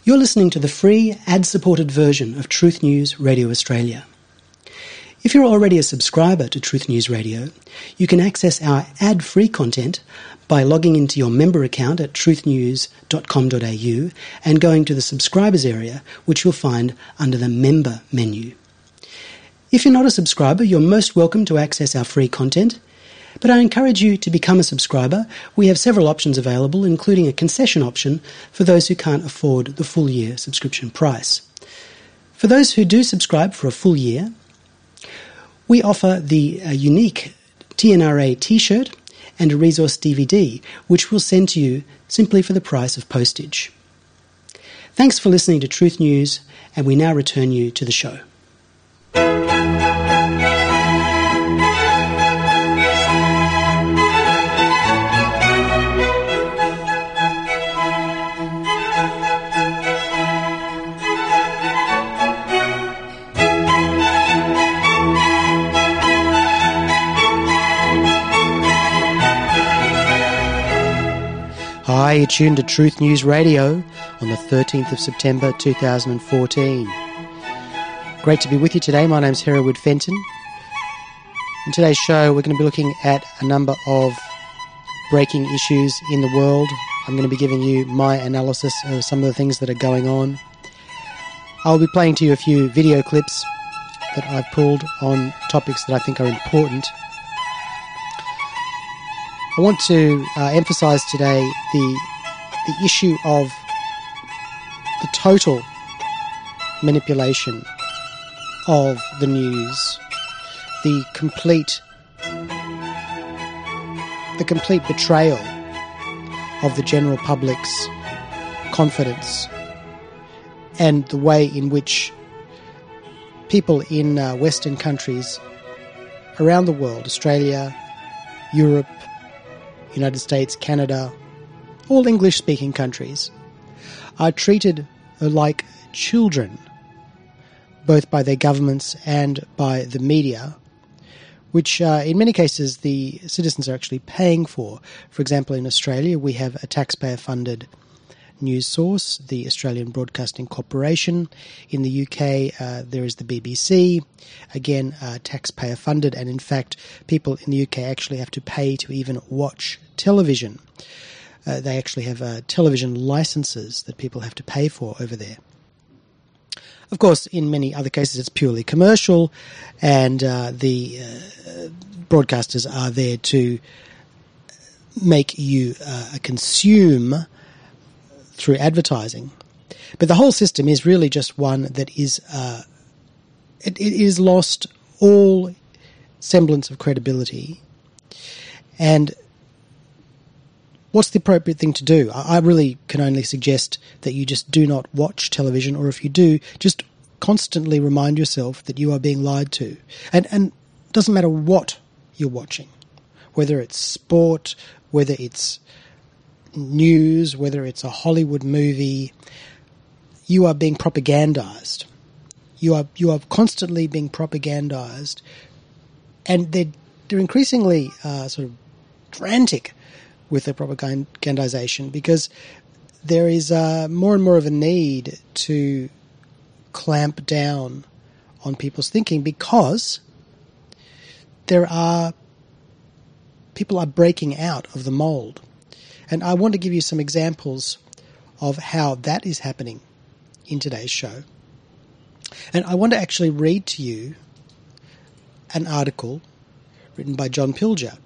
You're listening to the free, ad-supported version of Truth News Radio Australia. If you're already a subscriber to Truth News Radio, you can access our ad-free content by logging into your member account at truthnews.com.au and going to the subscribers area, which you'll find under the member menu. If you're not a subscriber, you're most welcome to access our free content, but I encourage you to become a subscriber. We have several options available, including a concession option for those who can't afford the full year subscription price. For those who do subscribe for a full year, we offer the unique TNRA t-shirt and a resource DVD, which we'll send to you simply for the price of postage. Thanks for listening to Truth News, and we now return you to the show. Hi, you're tuned to Truth News Radio on the 13th of September 2014. Great to be with you today. My name's Hereward Fenton. In today's show, we're going to be looking at a number of breaking issues in the world. I'm going to be giving you my analysis of some of the things that are going on. I'll be playing to you a few video clips that I've pulled on topics that I think are important. I want to emphasise today the issue of the total manipulation of the news, the complete betrayal of the general public's confidence, and the way in which people in Western countries around the world, Australia, Europe, United States, Canada, all English-speaking countries, are treated like children, both by their governments and by the media, which in many cases the citizens are actually paying for. For example, in Australia, we have a taxpayer-funded news source, the Australian Broadcasting Corporation. In the UK, there is the BBC, again, taxpayer-funded, and in fact, people in the UK actually have to pay to even watch television. They actually have television licenses that people have to pay for over there. Of course, in many other cases, it's purely commercial, and the broadcasters are there to make you consume through advertising. But the whole system is really just one that is it is lost all semblance of credibility. And what's the appropriate thing to do? I really can only suggest that you just do not watch television, or if you do, just constantly remind yourself that you are being lied to. And it doesn't matter what you're watching, whether it's sport, whether it's news, whether it's a Hollywood movie, you are being propagandized. You are constantly being propagandized, and they're increasingly sort of frantic with the propagandization, because there is more and more of a need to clamp down on people's thinking, because people are breaking out of the mold. And I want to give you some examples of how that is happening in today's show. And I want to actually read to you an article written by John Pilger.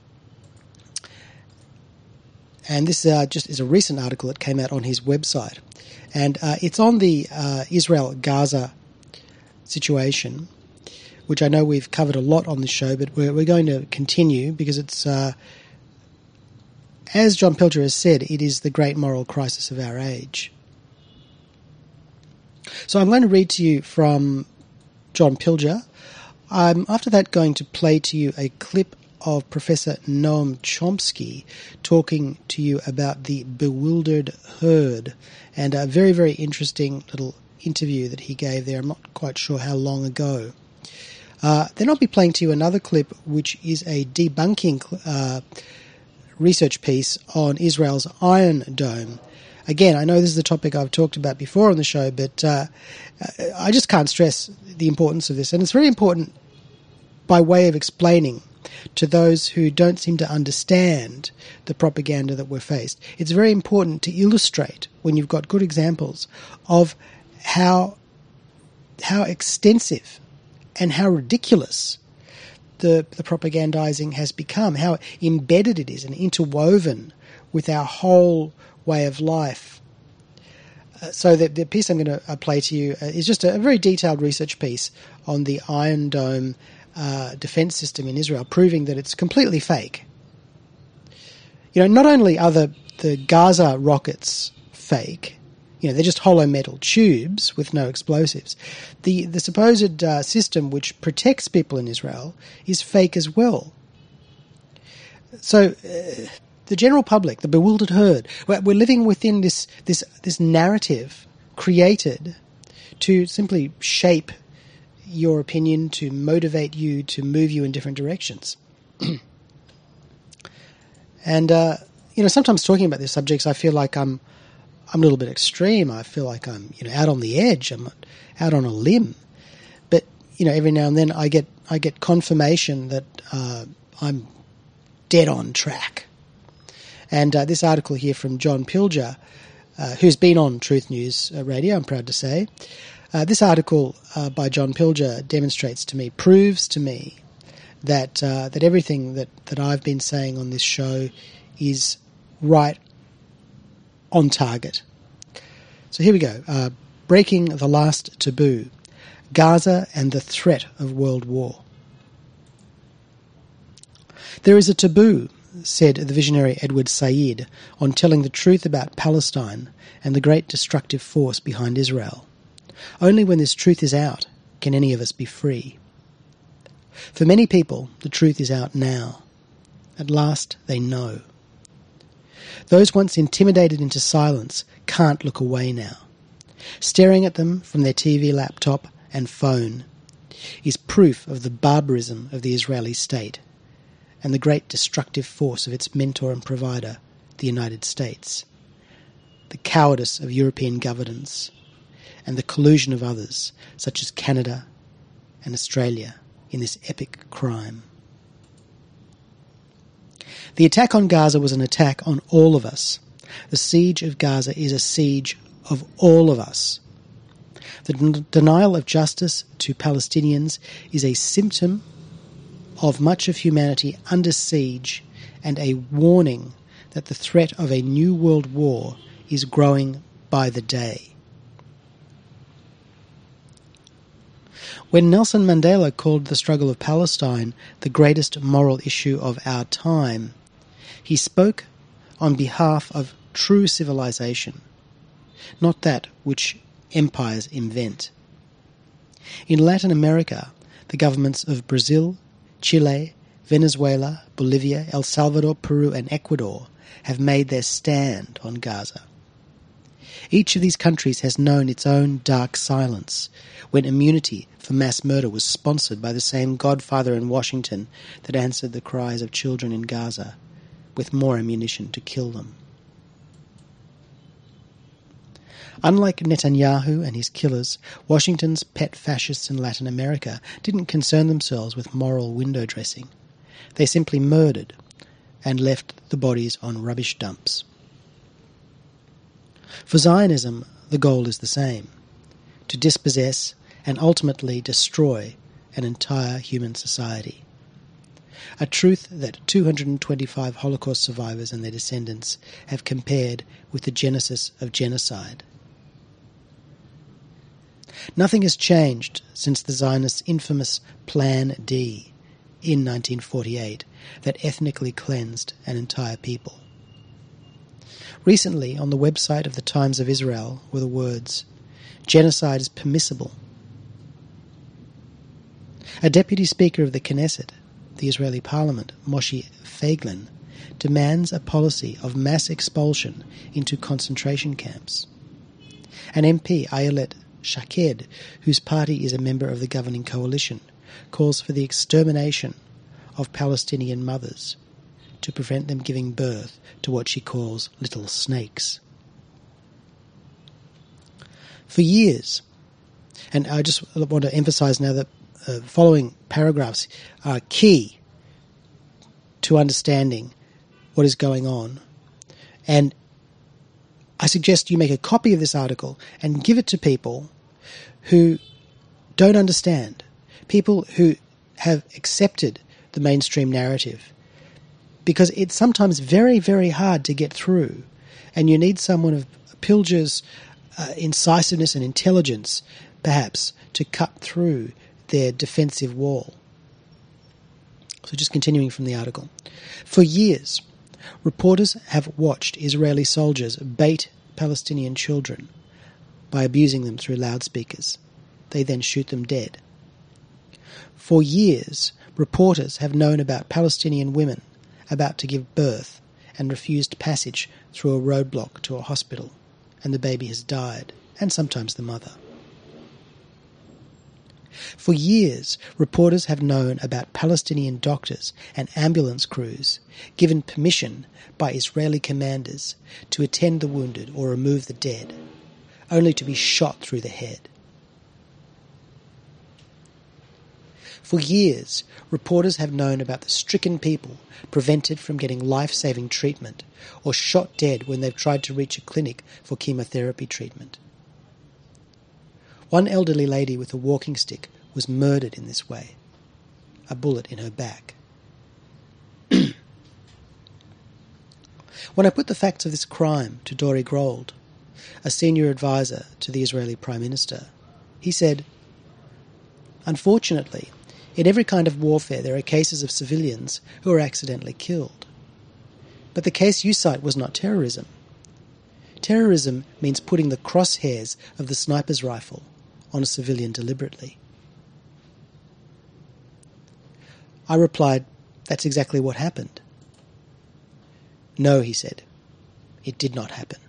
And this just is a recent article that came out on his website. And it's on the Israel-Gaza situation, which I know we've covered a lot on the show, but we're going to continue because it's... as John Pilger has said, it is the great moral crisis of our age. So I'm going to read to you from John Pilger. I'm after that going to play to you a clip of Professor Noam Chomsky talking to you about the bewildered herd, and a very, very interesting little interview that he gave there. I'm not quite sure how long ago. Then I'll be playing to you another clip, which is a debunking research piece on Israel's Iron Dome. Again, I know this is a topic I've talked about before on the show, but I just can't stress the importance of this. And it's very important by way of explaining to those who don't seem to understand the propaganda that we're faced. It's very important to illustrate, when you've got good examples, of how extensive and how ridiculous the propagandizing has become, how embedded it is and interwoven with our whole way of life. So the piece I'm going to play to you is just a very detailed research piece on the Iron Dome defense system in Israel, proving that it's completely fake. You know, not only are the Gaza rockets fake, you know, they're just hollow metal tubes with no explosives. The supposed system which protects people in Israel is fake as well. So the general public, the bewildered herd, we're living within this narrative created to simply shape your opinion, to motivate you, to move you in different directions. And you know, sometimes talking about these subjects, I feel like I'm a little bit extreme. I feel like I'm, you know, out on the edge. I'm out on a limb. But, you know, every now and then I get confirmation that I'm dead on track. And this article here from John Pilger, who's been on Truth News Radio, I'm proud to say, this article by John Pilger demonstrates to me, proves to me that everything that I've been saying on this show is right on target. So here we go. Breaking the last taboo. Gaza and the threat of world war. There is a taboo, said the visionary Edward Said, on telling the truth about Palestine and the great destructive force behind Israel. Only when this truth is out can any of us be free. For many people, the truth is out now. At last they know. Those once intimidated into silence can't look away now. Staring at them from their TV, laptop and phone is proof of the barbarism of the Israeli state and the great destructive force of its mentor and provider, the United States, the cowardice of European governance, and the collusion of others, such as Canada and Australia, in this epic crime. The attack on Gaza was an attack on all of us. The siege of Gaza is a siege of all of us. The denial of justice to Palestinians is a symptom of much of humanity under siege and a warning that the threat of a new world war is growing by the day. When Nelson Mandela called the struggle of Palestine the greatest moral issue of our time, he spoke on behalf of true civilization, not that which empires invent. In Latin America, the governments of Brazil, Chile, Venezuela, Bolivia, El Salvador, Peru and Ecuador have made their stand on Gaza. Each of these countries has known its own dark silence when immunity for mass murder was sponsored by the same godfather in Washington that answered the cries of children in Gaza with more ammunition to kill them. Unlike Netanyahu and his killers, Washington's pet fascists in Latin America didn't concern themselves with moral window dressing. They simply murdered and left the bodies on rubbish dumps. For Zionism, the goal is the same: to dispossess and ultimately destroy an entire human society. A truth that 225 Holocaust survivors and their descendants have compared with the genesis of genocide. Nothing has changed since the Zionists' infamous Plan D in 1948 that ethnically cleansed an entire people. Recently, on the website of the Times of Israel were the words, "Genocide is permissible." A deputy speaker of the Knesset, the Israeli parliament, Moshe Feiglin, demands a policy of mass expulsion into concentration camps. An MP, Ayelet Shaked, whose party is a member of the governing coalition, calls for the extermination of Palestinian mothers to prevent them giving birth to what she calls little snakes. For years, and I just want to emphasize now that the following paragraphs are key to understanding what is going on. And I suggest you make a copy of this article and give it to people who don't understand, people who have accepted the mainstream narrative, because it's sometimes very, very hard to get through, and you need someone of Pilger's incisiveness and intelligence, perhaps, to cut through their defensive wall. So just continuing from the article. For years, reporters have watched Israeli soldiers bait Palestinian children by abusing them through loudspeakers. They then shoot them dead. For years, reporters have known about Palestinian women about to give birth and refused passage through a roadblock to a hospital, and the baby has died, and sometimes the mother. For years, reporters have known about Palestinian doctors and ambulance crews given permission by Israeli commanders to attend the wounded or remove the dead, only to be shot through the head. For years, reporters have known about the stricken people prevented from getting life-saving treatment or shot dead when they've tried to reach a clinic for chemotherapy treatment. One elderly lady with a walking stick was murdered in this way, a bullet in her back. When I put the facts of this crime to Dori Grold, a senior advisor to the Israeli Prime Minister, he said, "Unfortunately, in every kind of warfare there are cases of civilians who are accidentally killed. But the case you cite was not terrorism. Terrorism means putting the crosshairs of the sniper's rifle on a civilian deliberately." I replied, "That's exactly what happened." "No," he said, "it did not happen."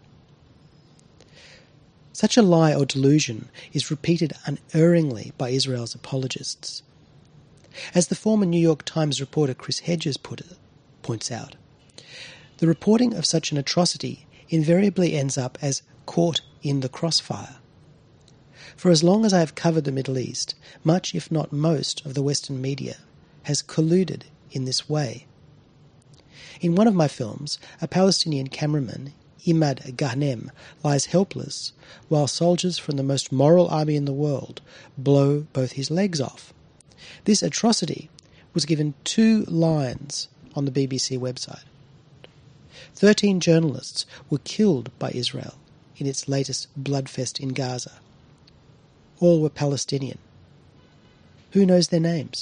Such a lie or delusion is repeated unerringly by Israel's apologists. As the former New York Times reporter Chris Hedges points out, the reporting of such an atrocity invariably ends up as caught in the crossfire. For as long as I have covered the Middle East, much, if not most, of the Western media has colluded in this way. In one of my films, a Palestinian cameraman, Imad Ghanem, lies helpless while soldiers from the most moral army in the world blow both his legs off. This atrocity was given 2 lines on the BBC website. 13 journalists were killed by Israel in its latest bloodfest in Gaza. All were Palestinian. Who knows their names?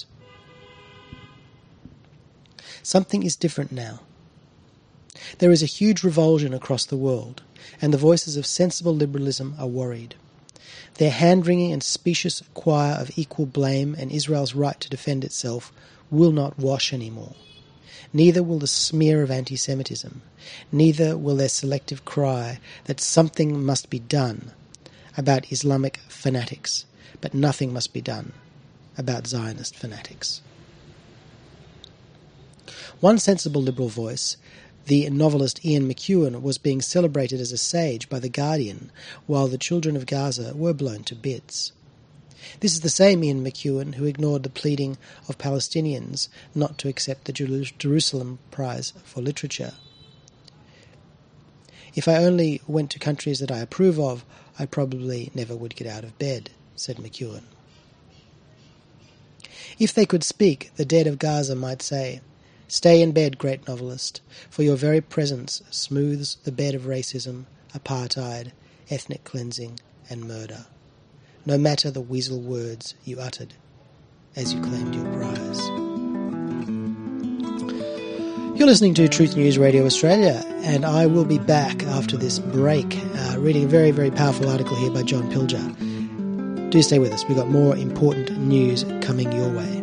Something is different now. There is a huge revulsion across the world, and the voices of sensible liberalism are worried. Their hand-wringing and specious choir of equal blame and Israel's right to defend itself will not wash anymore. Neither will the smear of anti-Semitism. Neither will their selective cry that something must be done about Islamic fanatics, but nothing must be done about Zionist fanatics. One sensible liberal voice, the novelist Ian McEwan, was being celebrated as a sage by The Guardian, while the children of Gaza were blown to bits. This is the same Ian McEwan who ignored the pleading of Palestinians not to accept the Jerusalem Prize for Literature. "If I only went to countries that I approve of, I probably never would get out of bed," said McEwan. If they could speak, the dead of Gaza might say, "Stay in bed, great novelist, for your very presence smooths the bed of racism, apartheid, ethnic cleansing, and murder. No matter the weasel words you uttered as you claimed your prize." You're listening to Truth News Radio Australia, and I will be back after this break, reading a very, very powerful article here by John Pilger. Do stay with us. We've got more important news coming your way.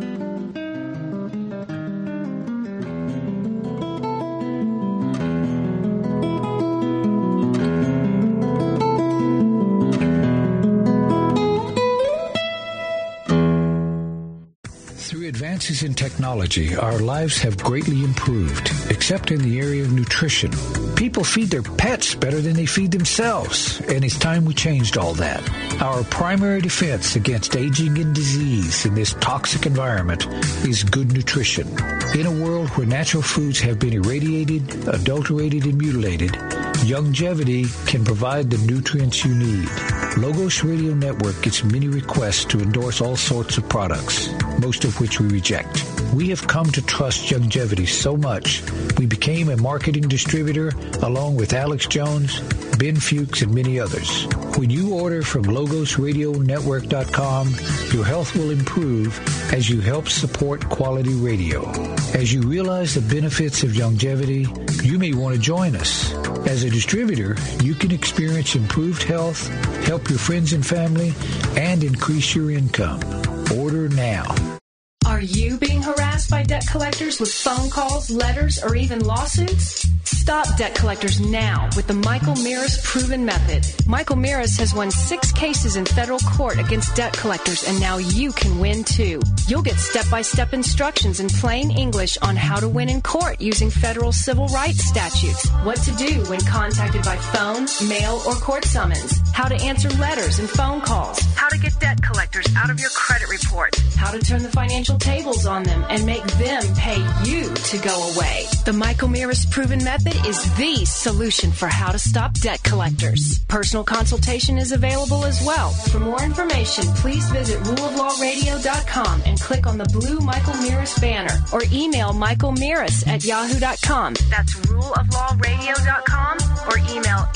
advances in technology, our lives have greatly improved, except in the area of nutrition. People feed their pets better than they feed themselves, and it's time we changed all that. Our primary defense against aging and disease in this toxic environment is good nutrition. In a world where natural foods have been irradiated, adulterated, and mutilated, Youngevity can provide the nutrients you need. Logos Radio Network gets many requests to endorse all sorts of products, most of which we reject. We have come to trust Youngevity so much, we became a marketing distributor along with Alex Jones, Ben Fuchs, and many others. When you order from LogosRadioNetwork.com, your health will improve as you help support quality radio. As you realize the benefits of Youngevity, you may want to join us. As a distributor, you can experience improved health, help your friends and family, and increase your income. Order now. Are you being harassed by debt collectors with phone calls, letters, or even lawsuits? Stop debt collectors now with the Michael Mirris Proven Method. Michael Mirris has won 6 cases in federal court against debt collectors, and now you can win too. You'll get step-by-step instructions in plain English on how to win in court using federal civil rights statutes, what to do when contacted by phone, mail, or court summons, how to answer letters and phone calls, how to get debt collectors out of your credit report, how to turn the financial tables on them and make them pay you to go away. The Michael Mirris Proven Method is the solution for how to stop debt collectors. Personal consultation is available as well. For more information, please visit ruleoflawradio.com and click on the blue Michael Mirris banner or email michaelmirris@yahoo.com. That's ruleoflawradio.com or email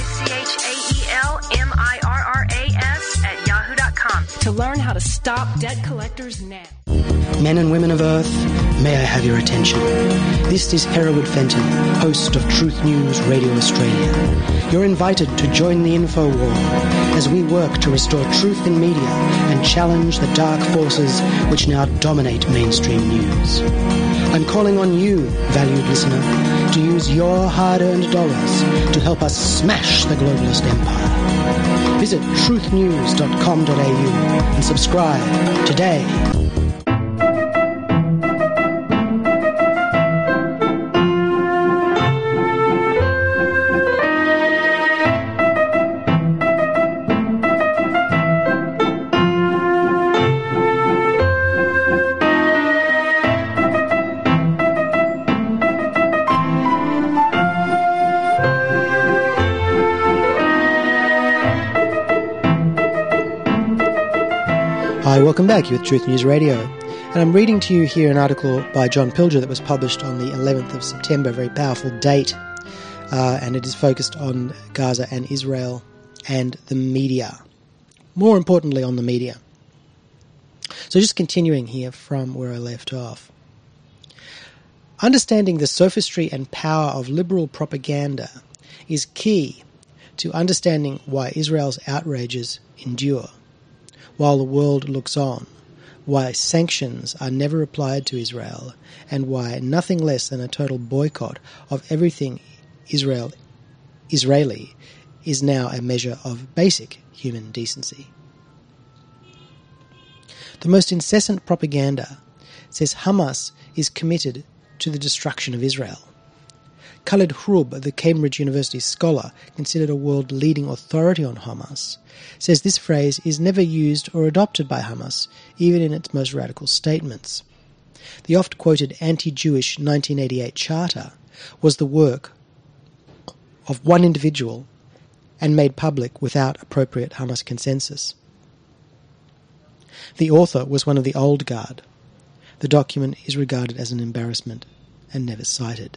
michaelmirras@yahoo.com to learn how to stop debt collectors now. Men and women of Earth, may I have your attention. This is Hereward Fenton, host of Truth News Radio Australia. You're invited to join the info war as we work to restore truth in media and challenge the dark forces which now dominate mainstream news. I'm calling on you, valued listener, to use your hard-earned dollars to help us smash the globalist empire. Visit truthnews.com.au and subscribe today. Hi, welcome back. You're with Truth News Radio. And I'm reading to you here an article by John Pilger that was published on the 11th of September, a very powerful date, and it is focused on Gaza and Israel and the media. More importantly, on the media. So just continuing here from where I left off. Understanding the sophistry and power of liberal propaganda is key to understanding why Israel's outrages endure, while the world looks on, why sanctions are never applied to Israel, and why nothing less than a total boycott of everything Israeli is now a measure of basic human decency. The most incessant propaganda says Hamas is committed to the destruction of Israel. Khaled Hrub, the Cambridge University scholar, considered a world-leading authority on Hamas, says this phrase is never used or adopted by Hamas, even in its most radical statements. The oft-quoted anti-Jewish 1988 charter was the work of one individual and made public without appropriate Hamas consensus. The author was one of the old guard. The document is regarded as an embarrassment and never cited.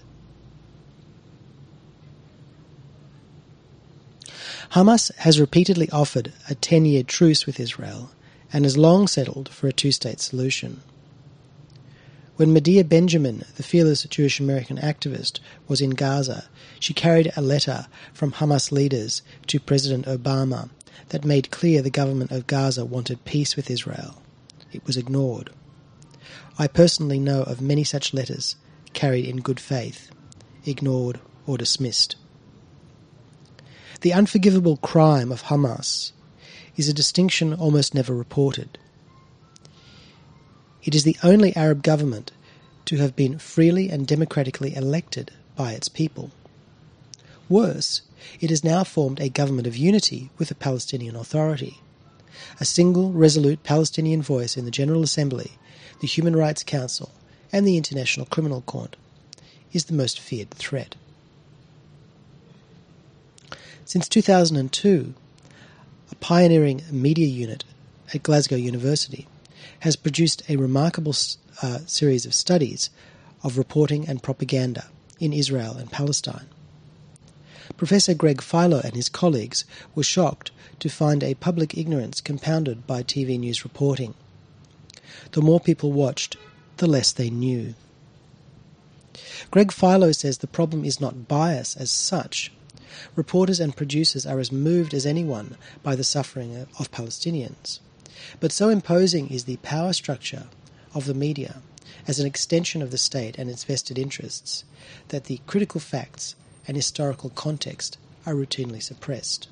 Hamas has repeatedly offered a 10-year truce with Israel and has long settled for a two-state solution. When Medea Benjamin, the fearless Jewish American activist, was in Gaza, she carried a letter from Hamas leaders to President Obama that made clear the government of Gaza wanted peace with Israel. It was ignored. I personally know of many such letters carried in good faith, ignored or dismissed. The unforgivable crime of Hamas is a distinction almost never reported. It is the only Arab government to have been freely and democratically elected by its people. Worse, it has now formed a government of unity with the Palestinian Authority. A single, resolute Palestinian voice in the General Assembly, the Human Rights Council, and the International Criminal Court is the most feared threat. Since 2002, a pioneering media unit at Glasgow University has produced a remarkable series of studies of reporting and propaganda in Israel and Palestine. Professor Greg Philo and his colleagues were shocked to find a public ignorance compounded by TV news reporting. The more people watched, the less they knew. Greg Philo says the problem is not bias as such. Reporters and producers are as moved as anyone by the suffering of Palestinians. But so imposing is the power structure of the media as an extension of the state and its vested interests that the critical facts and historical context are routinely suppressed.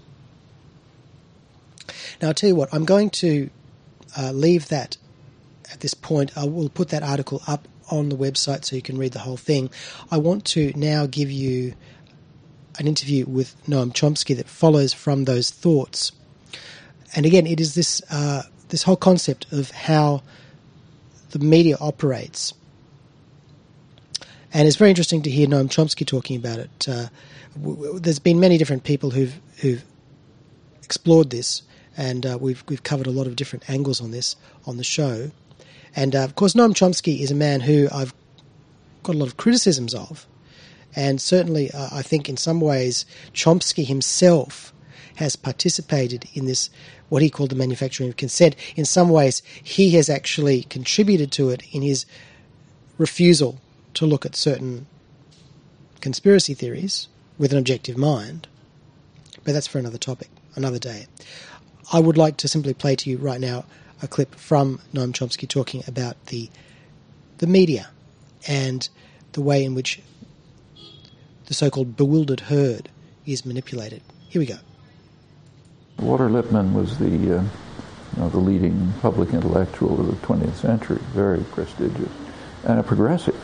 Now, I'll tell you what, I'm going to leave that at this point. I will put that article up on the website so you can read the whole thing. I want to now give you an interview with Noam Chomsky that follows from those thoughts. And again, it is this whole concept of how the media operates. And it's very interesting to hear Noam Chomsky talking about it. There's been many different people who've explored this, and we've covered a lot of different angles on this on the show. And of course, Noam Chomsky is a man who I've got a lot of criticisms of, and certainly I think in some ways Chomsky himself has participated in this, what he called the manufacturing of consent. In some ways, he has actually contributed to it in his refusal to look at certain conspiracy theories with an objective mind. But that's for another topic, another day. I would like to simply play to you right now a clip from Noam Chomsky talking about the media and the way in which the so-called bewildered herd is manipulated. Here we go. Walter Lippmann was the leading public intellectual of the 20th century, very prestigious, and a progressive.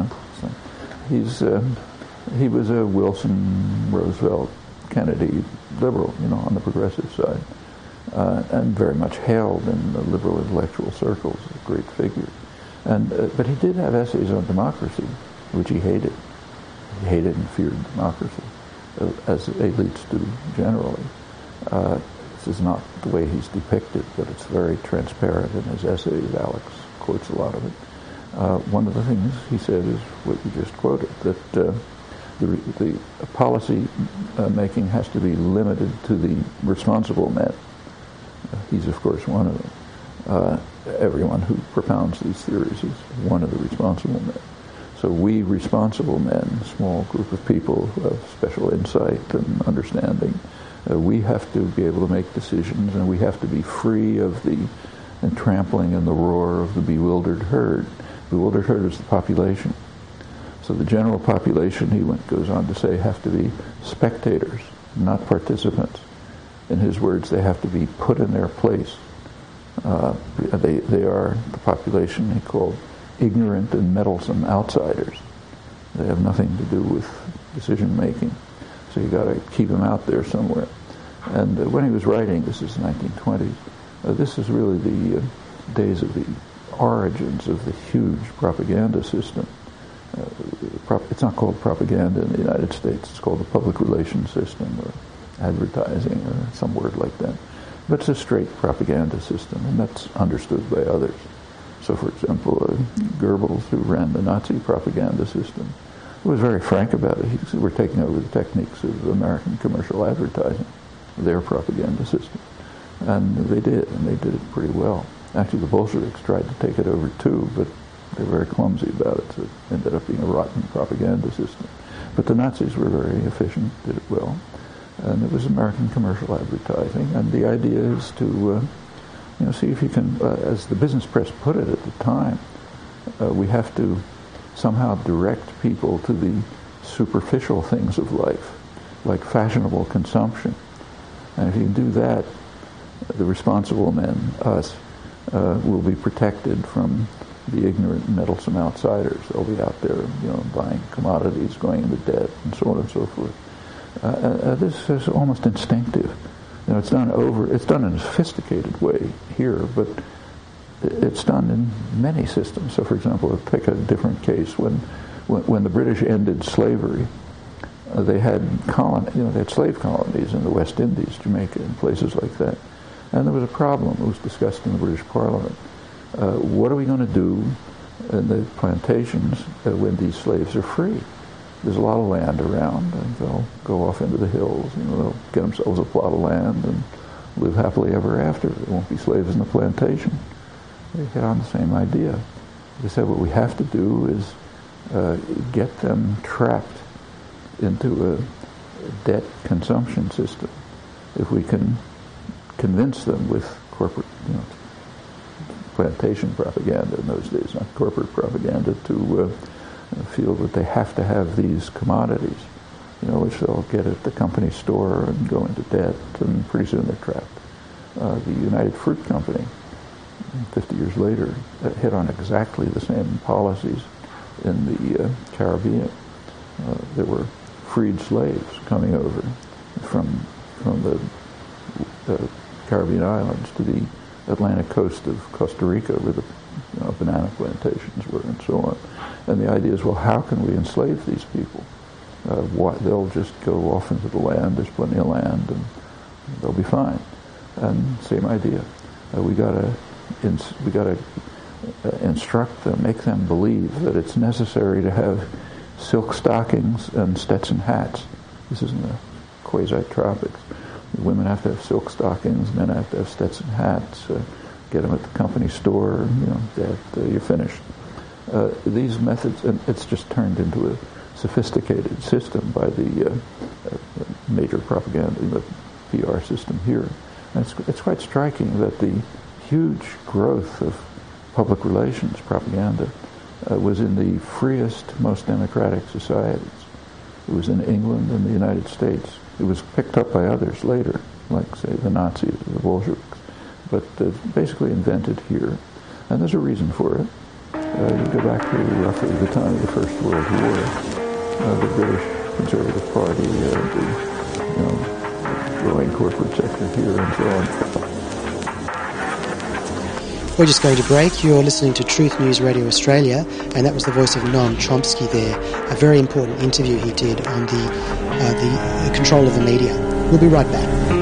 So he was a Wilson, Roosevelt, Kennedy liberal, on the progressive side, and very much hailed in the liberal intellectual circles, a great figure. But he did have essays on democracy, which he hated. He hated and feared democracy, as elites do generally. This is not the way he's depicted, but it's very transparent in his essays. Alex quotes a lot of it. One of the things he said is what you just quoted, that the policy making has to be limited to the responsible men. He's, of course, one of them. Everyone who propounds these theories is one of the responsible men. So we responsible men, a small group of people who have special insight and understanding, we have to be able to make decisions, and we have to be free of the trampling and the roar of the bewildered herd. Bewildered herd is the population. So the general population, he goes on to say, have to be spectators, not participants. In his words, they have to be put in their place. They are the population he called ignorant and meddlesome outsiders. They have nothing to do with decision making. So you got to keep them out there somewhere. And when he was writing, this is 1920s, this is really the days of the origins of the huge propaganda system. It's not called propaganda in the United States. It's called the public relations system or advertising or some word like that. But it's a straight propaganda system, and that's understood by others. So, for example, Goebbels, who ran the Nazi propaganda system, was very frank about it. He said, we're taking over the techniques of American commercial advertising, their propaganda system. And they did, and they did it pretty well. Actually, the Bolsheviks tried to take it over too, but they were very clumsy about it, so it ended up being a rotten propaganda system. But the Nazis were very efficient, did it well. And it was American commercial advertising. And the idea is to, see if you can, as the business press put it at the time, we have to somehow direct people to the superficial things of life, like fashionable consumption. And if you can do that, the responsible men, us, will be protected from the ignorant and meddlesome outsiders. They'll be out there, buying commodities, going into debt, and so on and so forth. This is almost instinctive. It's done in a sophisticated way here, but it's done in many systems. So, for example, take a different case. When the British ended slavery, they had slave colonies in the West Indies, Jamaica, and places like that. And there was a problem. It was discussed in the British Parliament. What are we going to do in the plantations when these slaves are free? There's a lot of land around, and they'll go off into the hills. They'll get themselves a plot of land and live happily ever after. There won't be slaves in the plantation. They hit on the same idea. They said what we have to do is get them trapped into a debt consumption system. If we can convince them with corporate, plantation propaganda in those days, not corporate propaganda, to feel that they have to have these commodities, which they'll get at the company store and go into debt, and pretty soon they're trapped. The United Fruit Company, 50 years later, hit on exactly the same policies in the Caribbean. There were freed slaves coming over from the Caribbean islands to the Atlantic coast of Costa Rica, where the banana plantations were, and so on. And the idea is, well, how can we enslave these people? They'll just go off into the land. There's plenty of land, and they'll be fine. And same idea. We got to instruct them, make them believe that it's necessary to have silk stockings and Stetson hats. This is in the quasi-tropics. Women have to have silk stockings, men have to have Stetson hats. Get them at the company store, you're finished. These methods, and it's just turned into a sophisticated system by the major propaganda, the PR system here. And it's quite striking that the huge growth of public relations propaganda was in the freest, most democratic societies. It was in England and the United States. It was picked up by others later, like, say, the Nazis or the Bolsheviks, but basically invented here. And there's a reason for it. You go back to roughly the time of the First World War, the British Conservative Party, the growing corporate sector here, and so on. We're just going to break. You're listening to Truth News Radio Australia, and that was the voice of Noam Chomsky there. A very important interview he did on the control of the media. We'll be right back.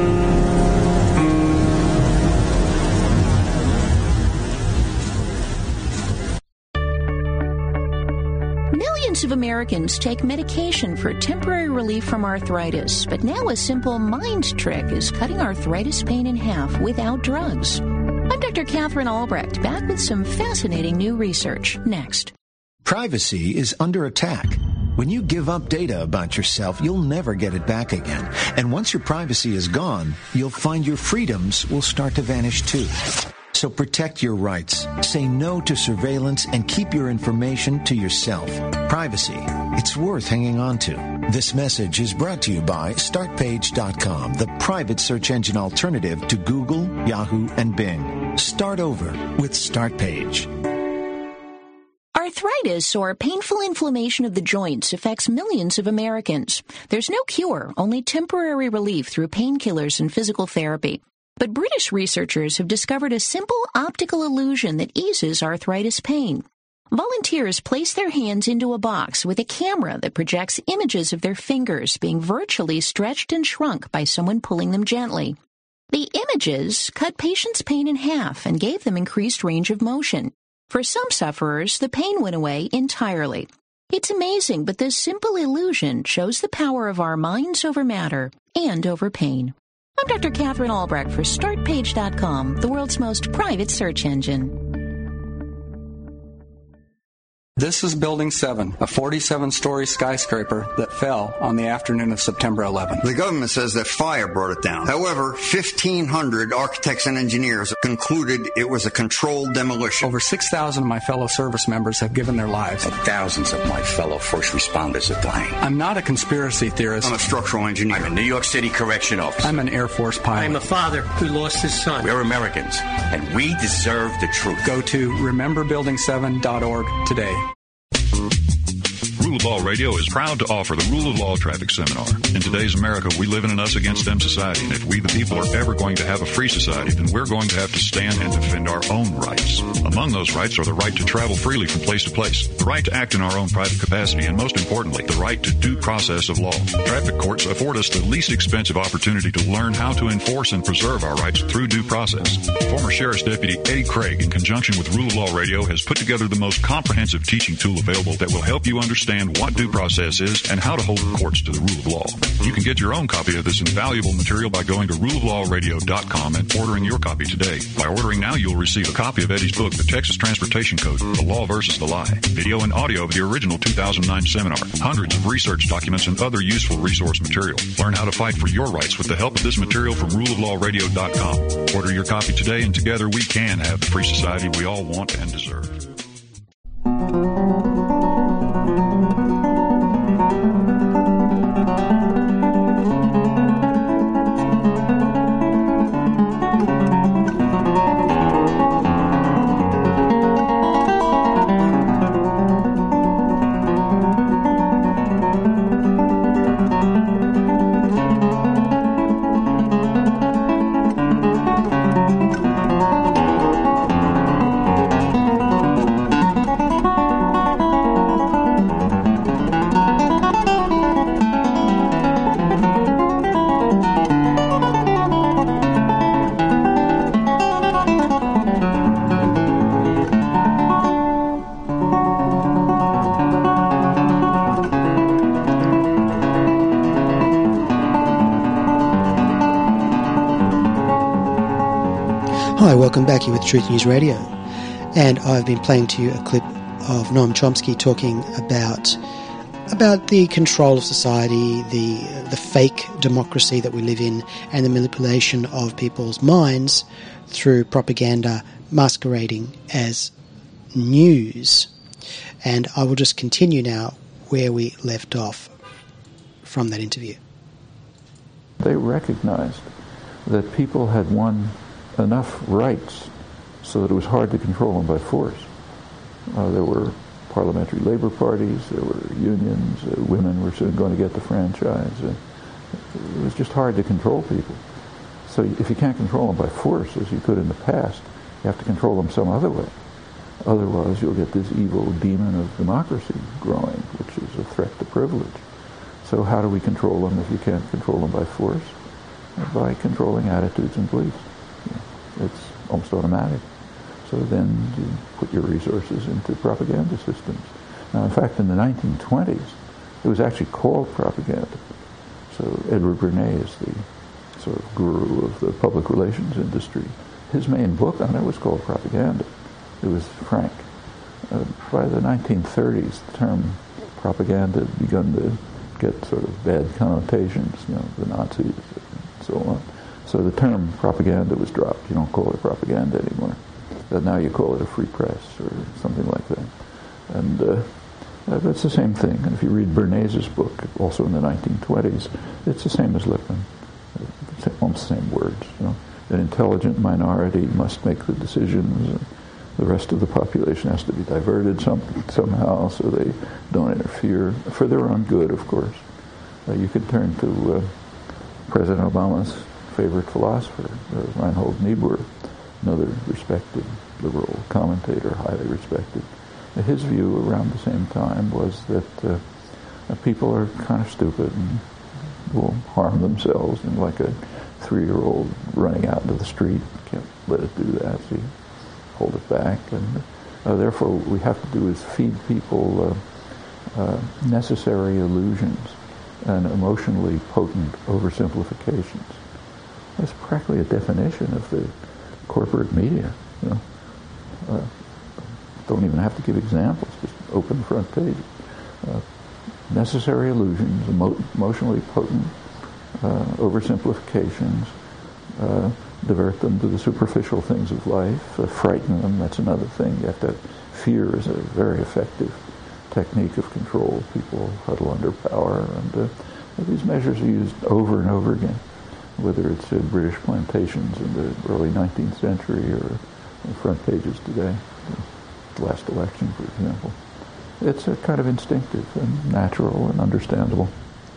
Millions of Americans take medication for temporary relief from arthritis, but now a simple mind trick is cutting arthritis pain in half without drugs. I'm Dr. Catherine Albrecht, back with some fascinating new research. Next. Privacy is under attack. When you give up data about yourself, you'll never get it back again. And once your privacy is gone, you'll find your freedoms will start to vanish too. So protect your rights, say no to surveillance, and keep your information to yourself. Privacy, it's worth hanging on to. This message is brought to you by StartPage.com, the private search engine alternative to Google, Yahoo, and Bing. Start over with StartPage. Arthritis, or painful inflammation of the joints, affects millions of Americans. There's no cure, only temporary relief through painkillers and physical therapy. But British researchers have discovered a simple optical illusion that eases arthritis pain. Volunteers place their hands into a box with a camera that projects images of their fingers being virtually stretched and shrunk by someone pulling them gently. The images cut patients' pain in half and gave them increased range of motion. For some sufferers, the pain went away entirely. It's amazing, but this simple illusion shows the power of our minds over matter and over pain. I'm Dr. Catherine Albrecht for StartPage.com, the world's most private search engine. This is Building 7, a 47-story skyscraper that fell on the afternoon of September 11th. The government says that fire brought it down. However, 1,500 architects and engineers concluded it was a controlled demolition. Over 6,000 of my fellow service members have given their lives. And thousands of my fellow first responders are dying. I'm not a conspiracy theorist. I'm a structural engineer. I'm a New York City correction officer. I'm an Air Force pilot. I'm a father who lost his son. We're Americans, and we deserve the truth. Go to rememberbuilding7.org today. Rule of Law Radio is proud to offer the Rule of Law Traffic Seminar. In today's America, we live in an us-against-them society, and if we, the people, are ever going to have a free society, then we're going to have to stand and defend our own rights. Among those rights are the right to travel freely from place to place, the right to act in our own private capacity, and most importantly, the right to due process of law. Traffic courts afford us the least expensive opportunity to learn how to enforce and preserve our rights through due process. Former Sheriff's Deputy Eddie Craig, in conjunction with Rule of Law Radio, has put together the most comprehensive teaching tool available that will help you understand what due process is and how to hold courts to the rule of law. You can get your own copy of this invaluable material by going to ruleoflawradio.com and ordering your copy today. By ordering now, you'll receive a copy of Eddie's book, The Texas Transportation Code, The Law versus the Lie, video and audio of the original 2009 seminar, hundreds of research documents, and other useful resource material. Learn how to fight for your rights with the help of this material from ruleoflawradio.com. Order your copy today, and together we can have the free society we all want and deserve. Hi, welcome back here with Truth News Radio. And I've been playing to you a clip of Noam Chomsky talking about the control of society, the fake democracy that we live in, and the manipulation of people's minds through propaganda masquerading as news. And I will just continue now where we left off from that interview. They recognized that people had won enough rights so that it was hard to control them by force. There were parliamentary labor parties, there were unions, women were soon going to get the franchise. It was just hard to control people. So if you can't control them by force, as you could in the past, you have to control them some other way. Otherwise, you'll get this evil demon of democracy growing, which is a threat to privilege. So how do we control them if you can't control them by force? By controlling attitudes and beliefs. It's almost automatic. So then you put your resources into propaganda systems. Now, in fact, in the 1920s, it was actually called propaganda. So Edward Bernays is the sort of guru of the public relations industry. His main book on it was called Propaganda. It was frank. By the 1930s, the term propaganda had begun to get sort of bad connotations, the Nazis and so on. So the term propaganda was dropped. You don't call it propaganda anymore. But now you call it a free press or something like that. And that's the same thing. And if you read Bernays' book, also in the 1920s, it's the same as Lippmann. Almost the same words. An intelligent minority must make the decisions. The rest of the population has to be diverted somehow so they don't interfere, for their own good, of course. You could turn to President Obama's favorite philosopher, Reinhold Niebuhr, another respected liberal commentator, highly respected. His view around the same time was that people are kind of stupid and will harm themselves, and like a 3-year-old running out into the street, can't let it do that, so you hold it back. And therefore what we have to do is feed people necessary illusions and emotionally potent oversimplifications. That's practically a definition of the corporate media. Don't even have to give examples. just open front page. Necessary illusions, emotionally potent oversimplifications, divert them to the superficial things of life, frighten them, that's another thing. You have to, fear is a very effective technique of control. People huddle under power, and these measures are used over and over again, whether it's in British plantations in the early 19th century or on front pages today, the last election, for example. It's kind of instinctive and natural and understandable.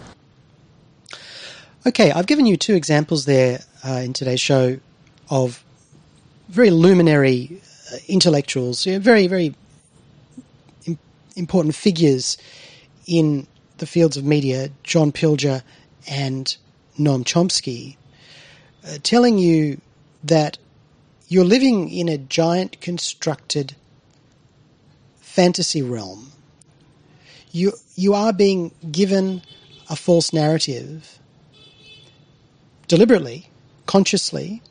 Okay, I've given you two examples there in today's show of very luminary intellectuals, very, very important figures in the fields of media, John Pilger and Noam Chomsky, telling you that you're living in a giant constructed fantasy realm. You are being given a false narrative deliberately, consciously,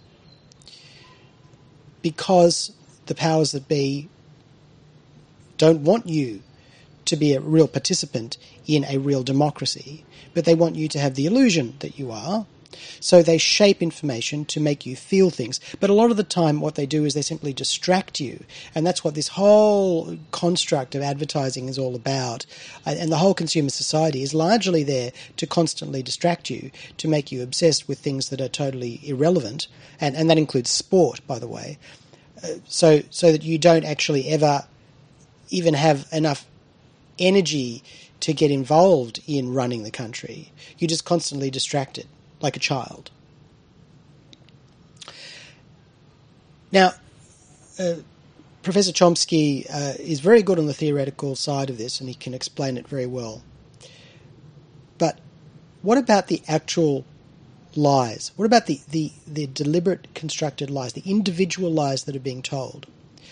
because the powers that be don't want you to be a real participant in a real democracy, but they want you to have the illusion that you are. So they shape information to make you feel things. But a lot of the time what they do is they simply distract you. And that's what this whole construct of advertising is all about. And the whole consumer society is largely there to constantly distract you, to make you obsessed with things that are totally irrelevant. And that includes sport, by the way. So that you don't actually ever even have enough energy to get involved in running the country. You're just constantly distracted, like a child. Now, Professor Chomsky is very good on the theoretical side of this, and he can explain it very well. But what about the actual lies? What about the deliberate constructed lies, the individual lies that are being told?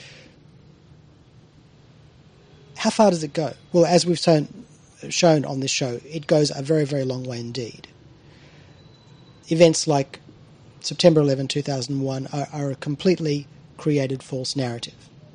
How far does it go? Well, as we've shown on this show, it goes a very, very long way indeed. Events like September 11, 2001 are a completely created false narrative.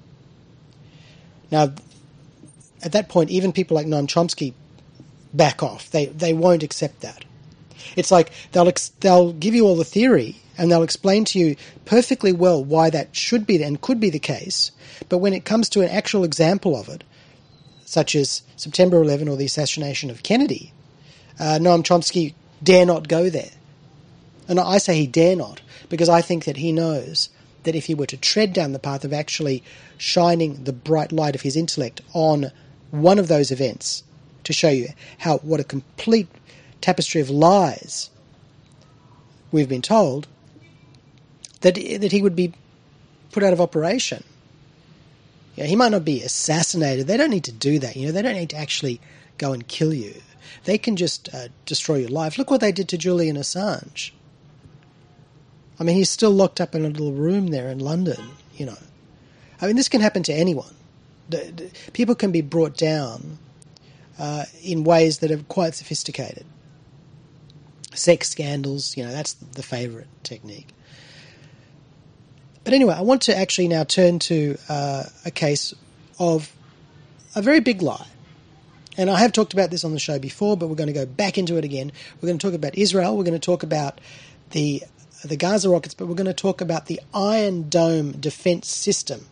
Now, at that point, even people like Noam Chomsky back off. They won't accept that. It's like they'll give you all the theory and they'll explain to you perfectly well why that should be and could be the case, but when it comes to an actual example of it, such as September 11 or the assassination of Kennedy, Noam Chomsky dare not go there. And I say he dare not, because I think that he knows that if he were to tread down the path of actually shining the bright light of his intellect on one of those events to show you what a complete tapestry of lies we've been told, that he would be put out of operation. He might not be assassinated. They don't need to do that. They don't need to actually go and kill you. They can just destroy your life. Look what they did to Julian Assange. I mean, he's still locked up in a little room there in London, I mean, this can happen to anyone. People can be brought down in ways that are quite sophisticated. Sex scandals, that's the favourite technique. But anyway, I want to actually now turn to a case of a very big lie. And I have talked about this on the show before, but we're going to go back into it again. We're going to talk about Israel. We're going to talk about the Gaza rockets, but we're going to talk about the Iron Dome defense system,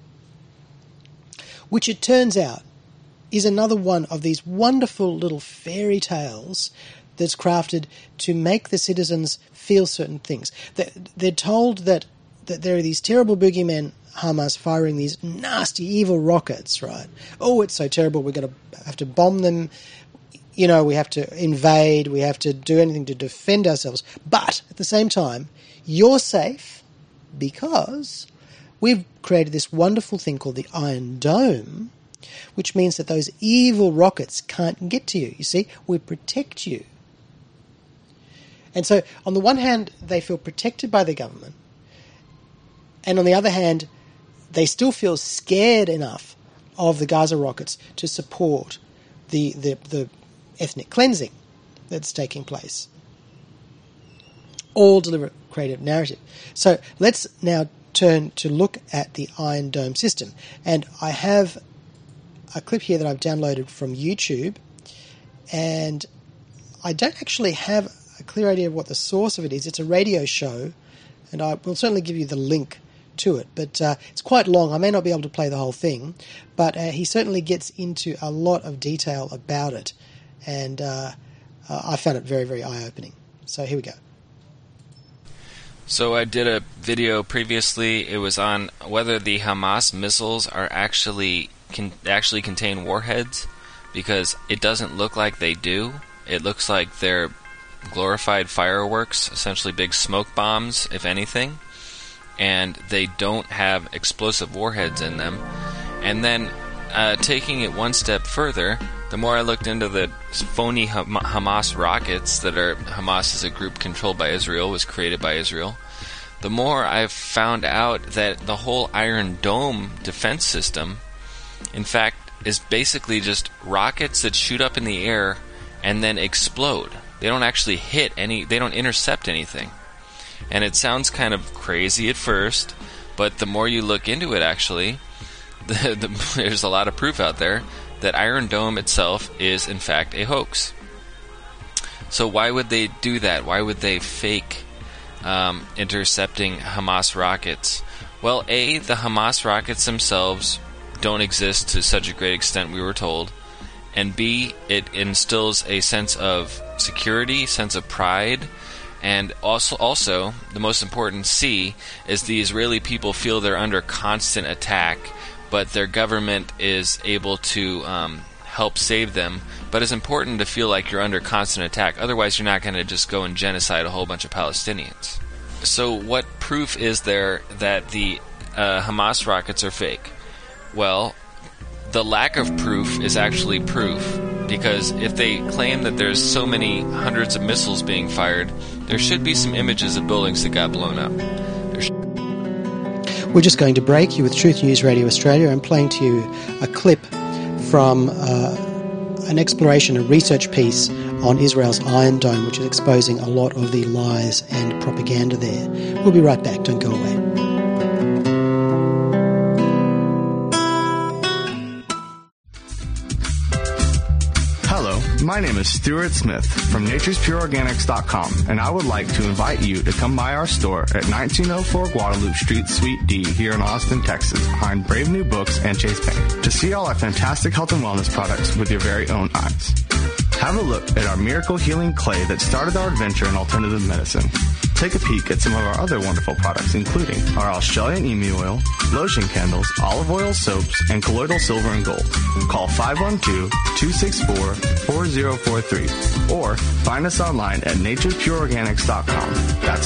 which it turns out is another one of these wonderful little fairy tales that's crafted to make the citizens feel certain things. They're told that there are these terrible boogeymen, Hamas, firing these nasty, evil rockets, right? Oh, it's so terrible, we're going to have to bomb them, we have to invade, we have to do anything to defend ourselves. But at the same time, you're safe because we've created this wonderful thing called the Iron Dome, which means that those evil rockets can't get to you. You see, we protect you. And so, on the one hand, they feel protected by the government, and on the other hand, they still feel scared enough of the Gaza rockets to support the ethnic cleansing that's taking place. All deliberate creative narrative. So let's now turn to look at the Iron Dome system. And I have a clip here that I've downloaded from YouTube, and I don't actually have a clear idea of what the source of it is. It's a radio show, and I will certainly give you the link to it, but it's quite long. I may not be able to play the whole thing, but he certainly gets into a lot of detail about it, and I found it very, very eye-opening. So here we go. So I did a video previously. It was on whether the Hamas missiles are actually contain warheads, because it doesn't look like they do. It looks like they're glorified fireworks, essentially big smoke bombs, if anything, and they don't have explosive warheads in them. And then taking it one step further, the more I looked into the phony Hamas rockets that are, Hamas is a group controlled by Israel, was created by Israel, the more I've found out that the whole Iron Dome defense system, in fact, is basically just rockets that shoot up in the air and then explode. They don't actually they don't intercept anything. And it sounds kind of crazy at first, but the more you look into it, actually, there's a lot of proof out there that Iron Dome itself is, in fact, a hoax. So why would they do that? Why would they fake intercepting Hamas rockets? Well, A, the Hamas rockets themselves don't exist to such a great extent, we were told. And B, it instills a sense of security, sense of pride, and also the most important C is the Israeli people feel they're under constant attack, but their government is able to help save them. But it's important to feel like you're under constant attack. Otherwise, you're not going to just go and genocide a whole bunch of Palestinians. So what proof is there that the Hamas rockets are fake? Well, the lack of proof is actually proof. Because if they claim that there's so many hundreds of missiles being fired, there should be some images of buildings that got blown up. We're just going to break you with Truth News Radio Australia. I'm playing to you a clip from an exploration, a research piece on Israel's Iron Dome, which is exposing a lot of the lies and propaganda there. We'll be right back. Don't go away. My name is Stuart Smith from naturespureorganics.com, and I would like to invite you to come by our store at 1904 Guadalupe Street, Suite D, here in Austin, Texas, behind Brave New Books and Chase Bank, to see all our fantastic health and wellness products with your very own eyes. Have a look at our miracle healing clay that started our adventure in alternative medicine. Take a peek at some of our other wonderful products, including our Australian emu oil, lotion candles, olive oil soaps, and colloidal silver and gold. Call 512-264-4043 or find us online at naturespureorganics.com. That's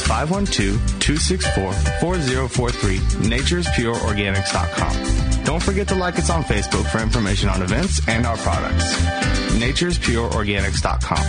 512-264-4043, naturespureorganics.com. Don't forget to like us on Facebook for information on events and our products. naturespureorganics.com.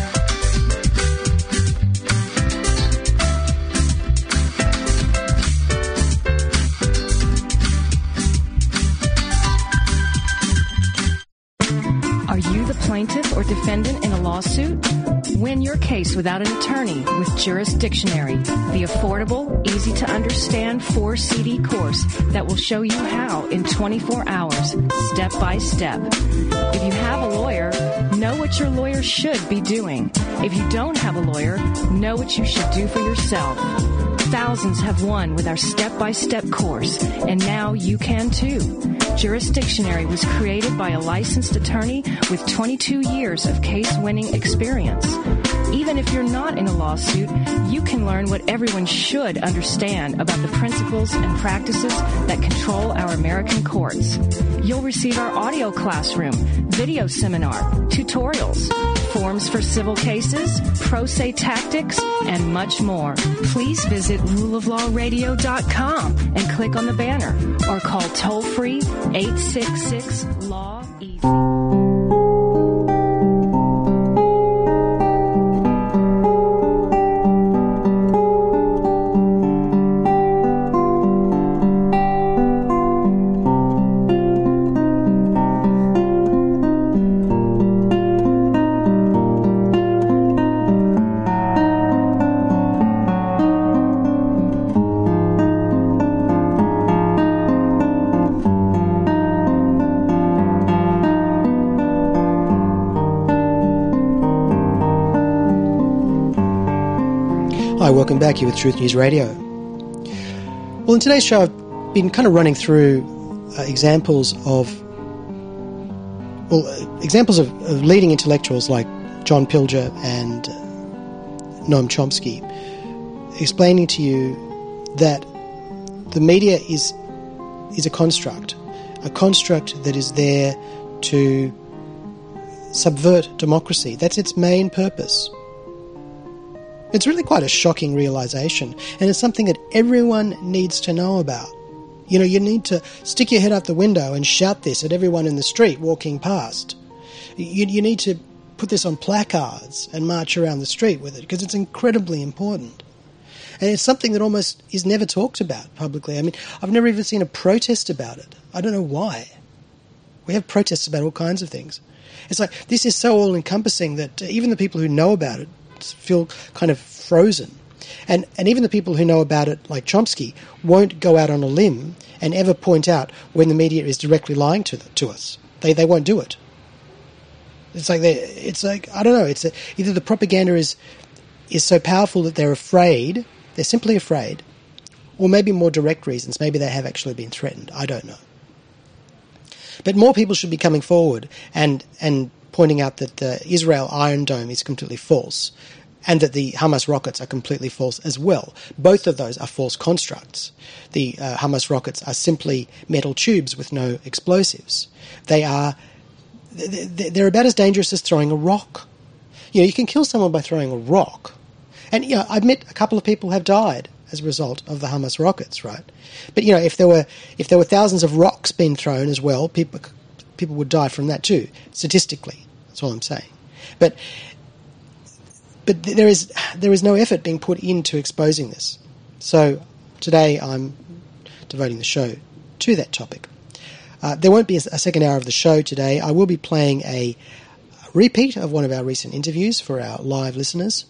Are you the plaintiff or defendant in a lawsuit? Win your case without an attorney with Jurisdictionary, the affordable, easy-to-understand 4-CD course that will show you how in 24 hours, step by step. If you have a lawyer, know what your lawyer should be doing. If you don't have a lawyer, know what you should do for yourself. Thousands have won with our step-by-step course, and now you can too. Jurisdictionary was created by a licensed attorney with 22 years of case-winning experience. Even if you're not in a lawsuit, you can learn what everyone should understand about the principles and practices that control our American courts. You'll receive our audio classroom, video seminar, tutorials, forms for civil cases, pro se tactics, and much more. Please visit ruleoflawradio.com and click on the banner or call toll-free 866-LAW-EASY. Hi, welcome back. You're with Truth News Radio. Well, in today's show, I've been kind of running through examples of leading intellectuals like John Pilger and Noam Chomsky, explaining to you that the media is a construct that is there to subvert democracy. That's its main purpose. It's really quite a shocking realization, and it's something that everyone needs to know about. You know, you need to stick your head out the window and shout this at everyone in the street walking past. You need to put this on placards and march around the street with it, because it's incredibly important. And it's something that almost is never talked about publicly. I mean, I've never even seen a protest about it. I don't know why. We have protests about all kinds of things. It's like, this is so all-encompassing that even the people who know about it feel kind of frozen. And even the people who know about it, like Chomsky, won't go out on a limb and ever point out when the media is directly lying to us. They won't do it. It's like I don't know. Either the propaganda is so powerful that they're afraid, they're simply afraid, or maybe more direct reasons. Maybe they have actually been threatened. I don't know. But more people should be coming forward and pointing out that the Israel Iron Dome is completely false, and that the Hamas rockets are completely false as well. Both of those are false constructs. The Hamas rockets are simply metal tubes with no explosives. They're about as dangerous as throwing a rock. You know, you can kill someone by throwing a rock. And, you know, I admit a couple of people have died as a result of the Hamas rockets, right? But, you know, if there were thousands of rocks being thrown as well, people would die from that too, statistically. That's all I'm saying. But there is no effort being put into exposing this. So today I'm devoting the show to that topic. There won't be a second hour of the show today. I will be playing a repeat of one of our recent interviews for our live listeners.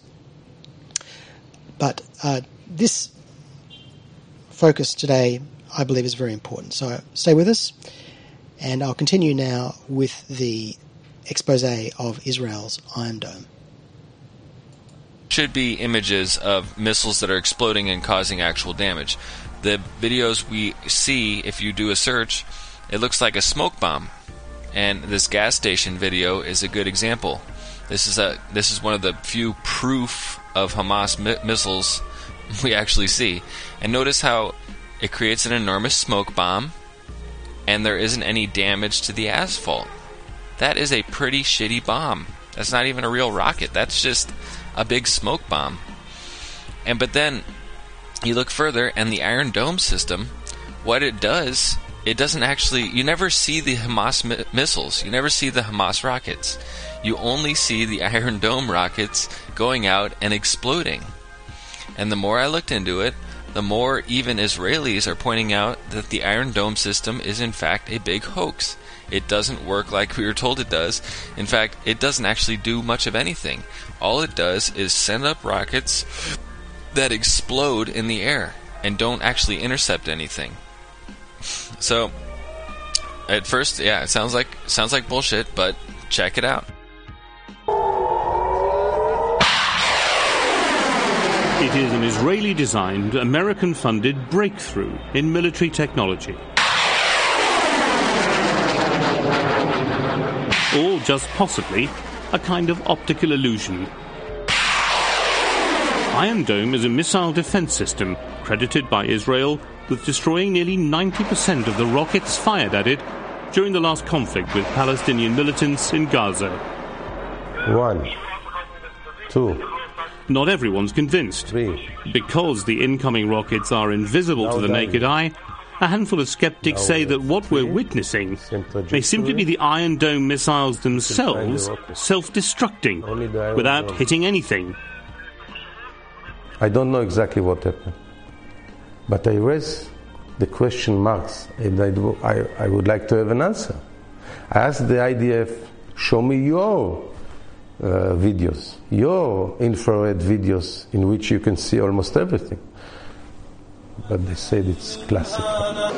But this focus today, I believe, is very important. So stay with us, and I'll continue now with the expose of Israel's Iron Dome. Should be images of missiles that are exploding and causing actual damage. The videos we see, if you do a search, it looks like a smoke bomb, and this gas station video is a good example. This is one of the few proof of Hamas missiles we actually see. And notice how it creates an enormous smoke bomb, and there isn't any damage to the asphalt. That is a pretty shitty bomb. That's not even a real rocket. That's just a big smoke bomb. But then you look further, and the Iron Dome system, what it does, it doesn't actually, you never see the Hamas missiles, you never see the Hamas rockets. You only see the Iron Dome rockets going out and exploding. And the more I looked into it, the more even Israelis are pointing out that the Iron Dome system is in fact a big hoax. It doesn't work like we were told it does. In fact, it doesn't actually do much of anything. All it does is send up rockets that explode in the air and don't actually intercept anything. So, at first, yeah, it sounds like bullshit, but check it out. It is an Israeli-designed, American-funded breakthrough in military technology. Or just possibly a kind of optical illusion. Iron Dome is a missile defense system credited by Israel with destroying nearly 90% of the rockets fired at it during the last conflict with Palestinian militants in Gaza. 1, 2. Not everyone's convinced. 3. Because the incoming rockets are invisible to the naked eye, a handful of skeptics say that what we're witnessing may simply be the Iron Dome missiles themselves self-destructing without hitting anything. I don't know exactly what happened, but I raise the question marks, and I would like to have an answer. I asked the IDF, show me your videos, your infrared videos in which you can see almost everything. But they said it's classical.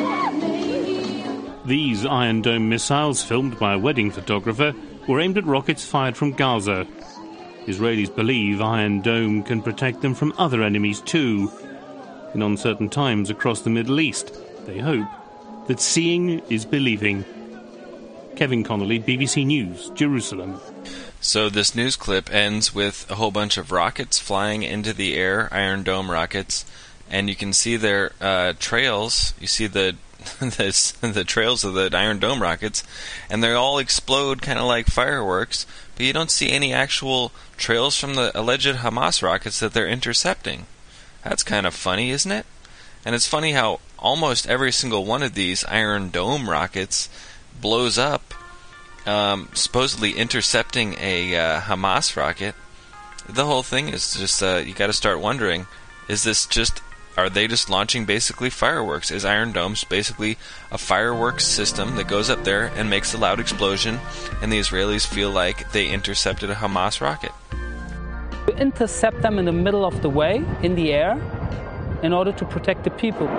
These Iron Dome missiles, filmed by a wedding photographer, were aimed at rockets fired from Gaza. Israelis believe Iron Dome can protect them from other enemies too. In uncertain times across the Middle East, they hope that seeing is believing. Kevin Connolly, BBC News, Jerusalem. So this news clip ends with a whole bunch of rockets flying into the air, Iron Dome rockets, and you can see their trails. You see the trails of the Iron Dome rockets, and they all explode kind of like fireworks, but you don't see any actual trails from the alleged Hamas rockets that they're intercepting. That's kind of funny, isn't it? And it's funny how almost every single one of these Iron Dome rockets blows up, supposedly intercepting a Hamas rocket. The whole thing is just, you got to start wondering, are they just launching basically fireworks? Is Iron Dome basically a fireworks system that goes up there and makes a loud explosion, and the Israelis feel like they intercepted a Hamas rocket? We intercept them in the middle of the way, in the air, in order to protect the people.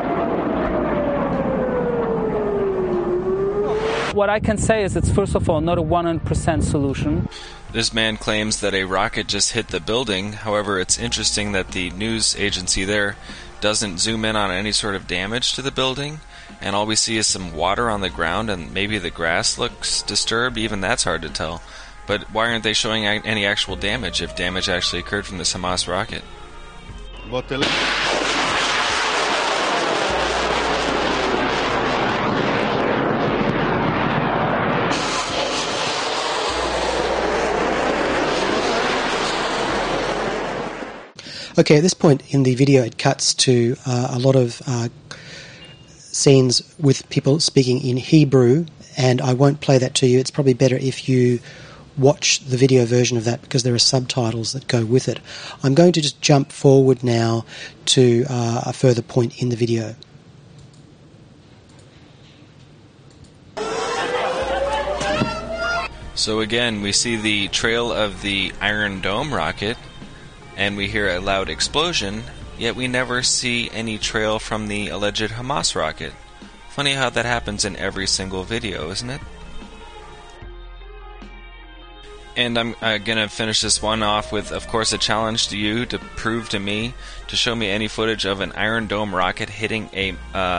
What I can say is it's, first of all, not a 100% solution. This man claims that a rocket just hit the building. However, it's interesting that the news agency there doesn't zoom in on any sort of damage to the building, and all we see is some water on the ground, and maybe the grass looks disturbed. Even that's hard to tell. But why aren't they showing any actual damage if damage actually occurred from this Hamas rocket? Okay, at this point in the video it cuts to a lot of scenes with people speaking in Hebrew, and I won't play that to you. It's probably better if you watch the video version of that because there are subtitles that go with it. I'm going to just jump forward now to a further point in the video. So again, we see the trail of the Iron Dome rocket, and we hear a loud explosion, yet we never see any trail from the alleged Hamas rocket. Funny how that happens in every single video, isn't it? And I'm going to finish this one off with, of course, a challenge to you to prove to me, to show me any footage of an Iron Dome rocket hitting a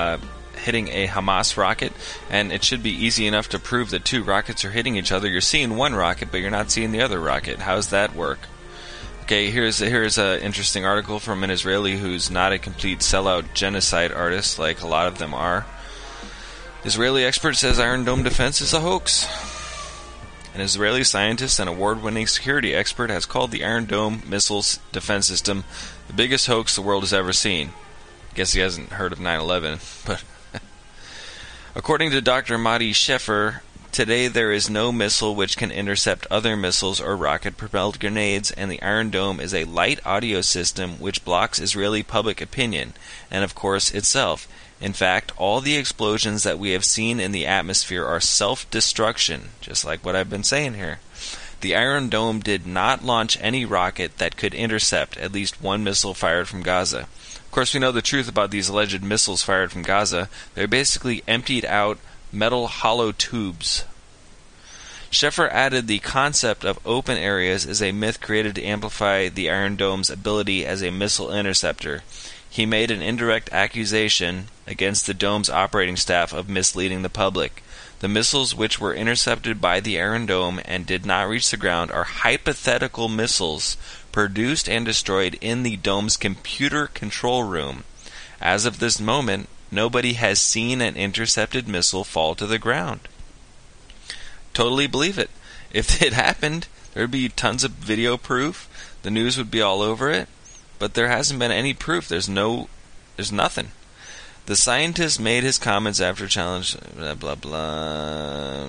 Hamas rocket, and it should be easy enough to prove that two rockets are hitting each other. You're seeing one rocket, but you're not seeing the other rocket. How's that work? Okay, here's an interesting article from an Israeli who's not a complete sellout genocide artist like a lot of them are. Israeli expert says Iron Dome defense is a hoax. An Israeli scientist and award-winning security expert has called the Iron Dome missiles defense system the biggest hoax the world has ever seen. Guess he hasn't heard of 9/11, but according to Dr. Mati Sheffer, today there is no missile which can intercept other missiles or rocket-propelled grenades, and the Iron Dome is a light audio system which blocks Israeli public opinion, and of course itself. In fact, all the explosions that we have seen in the atmosphere are self-destruction, just like what I've been saying here. The Iron Dome did not launch any rocket that could intercept at least one missile fired from Gaza. Of course, we know the truth about these alleged missiles fired from Gaza. They're basically emptied out metal hollow tubes. Sheffer added the concept of open areas is a myth created to amplify the Iron Dome's ability as a missile interceptor. He made an indirect accusation against the Dome's operating staff of misleading the public. The missiles which were intercepted by the Iron Dome and did not reach the ground are hypothetical missiles produced and destroyed in the Dome's computer control room. As of this moment, nobody has seen an intercepted missile fall to the ground. Totally believe it. If it happened, there'd be tons of video proof. The news would be all over it. But there hasn't been any proof. There's nothing. The scientist made his comments after challenge, blah, blah, blah.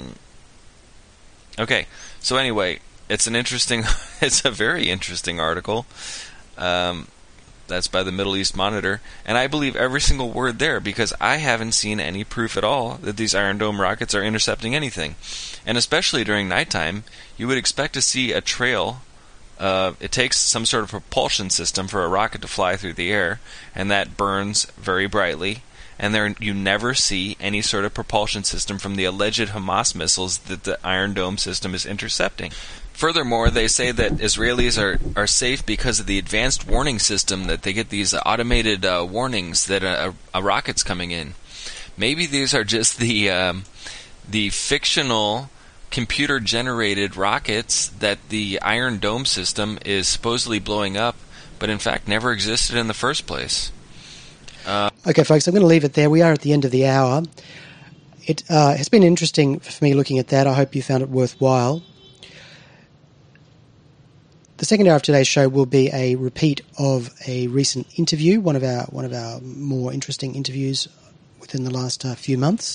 Okay, so anyway, it's a very interesting article. That's by the Middle East Monitor, and I believe every single word there because I haven't seen any proof at all that these Iron Dome rockets are intercepting anything. And especially during nighttime, you would expect to see a trail. It takes some sort of propulsion system for a rocket to fly through the air, and that burns very brightly. And there you never see any sort of propulsion system from the alleged Hamas missiles that the Iron Dome system is intercepting. Furthermore, they say that Israelis are safe because of the advanced warning system, that they get these automated warnings that a rocket's coming in. Maybe these are just the fictional computer-generated rockets that the Iron Dome system is supposedly blowing up, but in fact never existed in the first place. Okay, folks, I'm going to leave it there. We are at the end of the hour. It has been interesting for me looking at that. I hope you found it worthwhile. The second hour of today's show will be a repeat of a recent interview, one of our more interesting interviews within the last few months.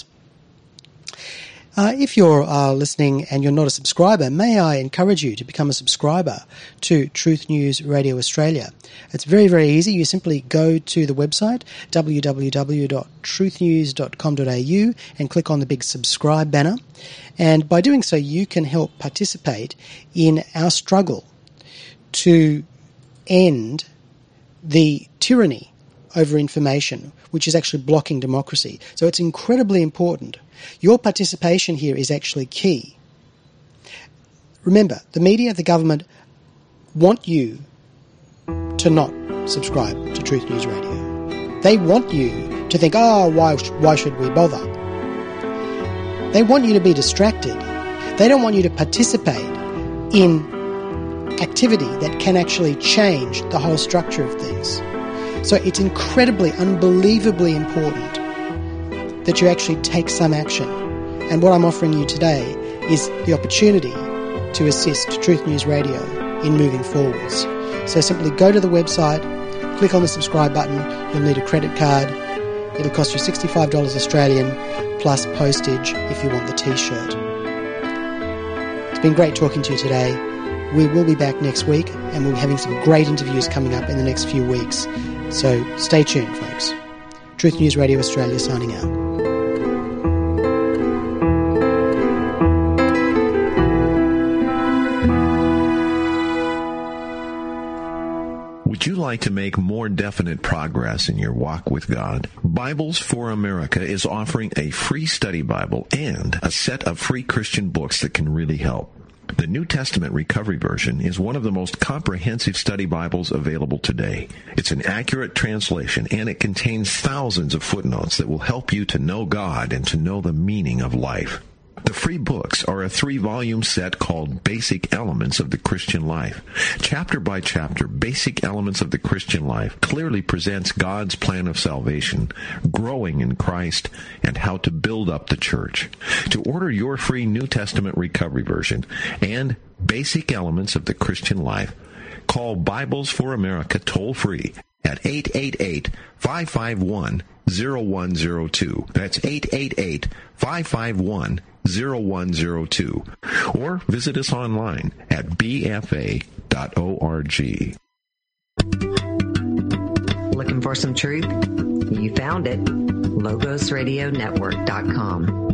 If you're listening and you're not a subscriber, may I encourage you to become a subscriber to Truth News Radio Australia. It's very, very easy. You simply go to the website, www.truthnews.com.au, and click on the big subscribe banner. And by doing so, you can help participate in our struggle to end the tyranny over information, which is actually blocking democracy. So it's incredibly important. Your participation here is actually key. Remember, the media, the government want you to not subscribe to Truth News Radio. They want you to think, why should we bother? They want you to be distracted. They don't want you to participate in activity that can actually change the whole structure of things. So it's incredibly, unbelievably important that you actually take some action. And what I'm offering you today is the opportunity to assist Truth News Radio in moving forwards. So simply go to the website, click on the subscribe button. You'll need a credit card. It'll cost you $65 Australian plus postage if you want the T-shirt. It's been great talking to you today. We will be back next week, and we'll be having some great interviews coming up in the next few weeks. So stay tuned, folks. Truth News Radio Australia signing out. Would you like to make more definite progress in your walk with God? Bibles for America is offering a free study Bible and a set of free Christian books that can really help. The New Testament Recovery Version is one of the most comprehensive study Bibles available today. It's an accurate translation, and it contains thousands of footnotes that will help you to know God and to know the meaning of life. The free books are a 3-volume set called Basic Elements of the Christian Life. Chapter by chapter, Basic Elements of the Christian Life clearly presents God's plan of salvation, growing in Christ, and how to build up the church. To order your free New Testament Recovery Version and Basic Elements of the Christian Life, call Bibles for America toll-free at 888-551-0102. That's 888-551-0102. Or visit us online at bfa.org. Looking for some truth? You found it. LogosRadioNetwork.com.